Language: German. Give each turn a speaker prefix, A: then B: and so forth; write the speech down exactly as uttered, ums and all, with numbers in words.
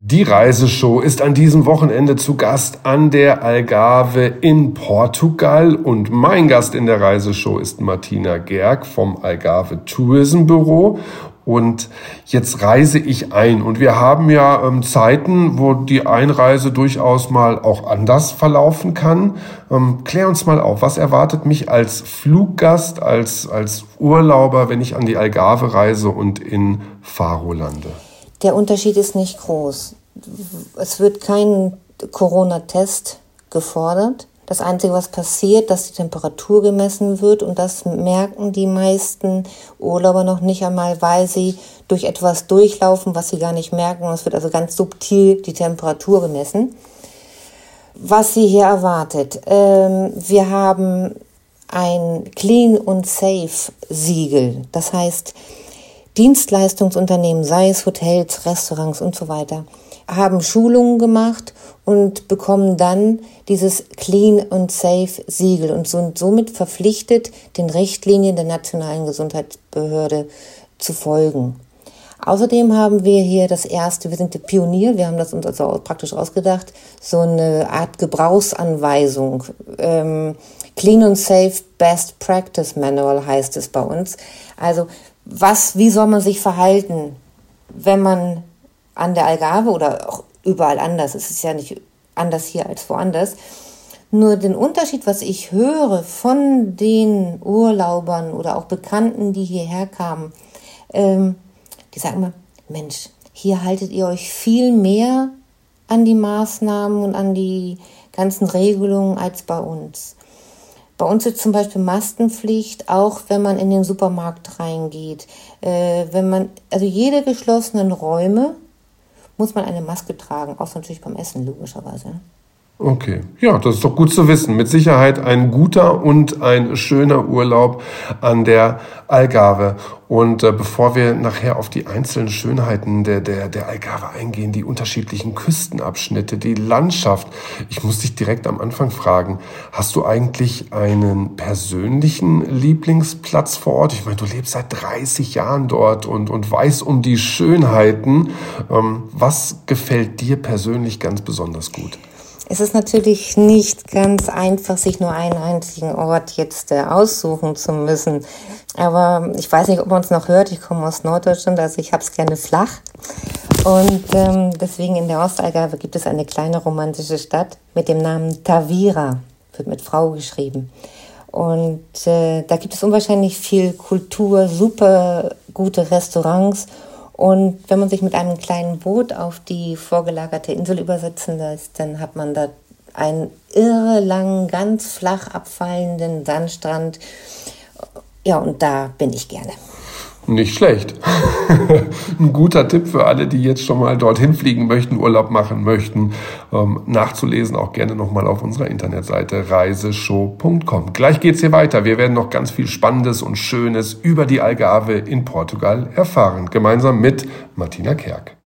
A: Die Reiseshow ist an diesem Wochenende zu Gast an der Algarve in Portugal und mein Gast in der Reiseshow ist Martina Gerg vom Algarve Tourism Büro. Und jetzt reise ich ein und wir haben ja ähm, Zeiten, wo die Einreise durchaus mal auch anders verlaufen kann. Ähm, klär uns mal auf, was erwartet mich als Fluggast, als, als Urlauber, wenn ich an die Algarve reise und in Faro lande?
B: Der Unterschied ist nicht groß. Es wird kein Corona-Test gefordert. Das Einzige, was passiert, dass die Temperatur gemessen wird und das merken die meisten Urlauber noch nicht einmal, weil sie durch etwas durchlaufen, was sie gar nicht merken. Und es wird also ganz subtil die Temperatur gemessen. Was sie hier erwartet, ähm, wir haben ein Clean und Safe Siegel. Das heißt, Dienstleistungsunternehmen, sei es Hotels, Restaurants und so weiter, haben Schulungen gemacht und bekommen dann dieses Clean und Safe Siegel und sind somit verpflichtet, den Richtlinien der nationalen Gesundheitsbehörde zu folgen. Außerdem haben wir hier das erste, wir sind der Pionier, wir haben das uns also praktisch ausgedacht, so eine Art Gebrauchsanweisung. Ähm, Clean and Safe Best Practice Manual heißt es bei uns. Also was, wie soll man sich verhalten, wenn man an der Algarve oder auch überall anders, es ist ja nicht anders hier als woanders, nur den Unterschied, was ich höre von den Urlaubern oder auch Bekannten, die hierher kamen, ähm, die sagen immer, Mensch, hier haltet ihr euch viel mehr an die Maßnahmen und an die ganzen Regelungen als bei uns. Bei uns ist zum Beispiel Maskenpflicht, auch wenn man in den Supermarkt reingeht. Äh, wenn man, also jede geschlossenen Räume muss man eine Maske tragen, außer natürlich beim Essen, logischerweise.
A: Okay, ja, das ist doch gut zu wissen. Mit Sicherheit ein guter und ein schöner Urlaub an der Algarve. Und äh, bevor wir nachher auf die einzelnen Schönheiten der, der, der Algarve eingehen, die unterschiedlichen Küstenabschnitte, die Landschaft, ich muss dich direkt am Anfang fragen, hast du eigentlich einen persönlichen Lieblingsplatz vor Ort? Ich meine, du lebst seit dreißig Jahren dort und, und weißt um die Schönheiten. Ähm, was gefällt dir persönlich ganz besonders gut?
B: Es ist natürlich nicht ganz einfach, sich nur einen einzigen Ort jetzt äh, aussuchen zu müssen. Aber ich weiß nicht, ob man es noch hört. Ich komme aus Norddeutschland, also ich habe es gerne flach. Und ähm, deswegen in der Ostalgarve gibt es eine kleine romantische Stadt mit dem Namen Tavira, wird mit Frau geschrieben. Und äh, da gibt es unwahrscheinlich viel Kultur, super gute Restaurants. Und wenn man sich mit einem kleinen Boot auf die vorgelagerte Insel übersetzen lässt, dann hat man da einen irre langen, ganz flach abfallenden Sandstrand. Ja, und da bin ich gerne.
A: Nicht schlecht. Ein guter Tipp für alle, die jetzt schon mal dorthin fliegen möchten, Urlaub machen möchten. Ähm, nachzulesen auch gerne nochmal auf unserer Internetseite reiseshow punkt com. Gleich geht's hier weiter. Wir werden noch ganz viel Spannendes und Schönes über die Algarve in Portugal erfahren. Gemeinsam mit Martina Gerg.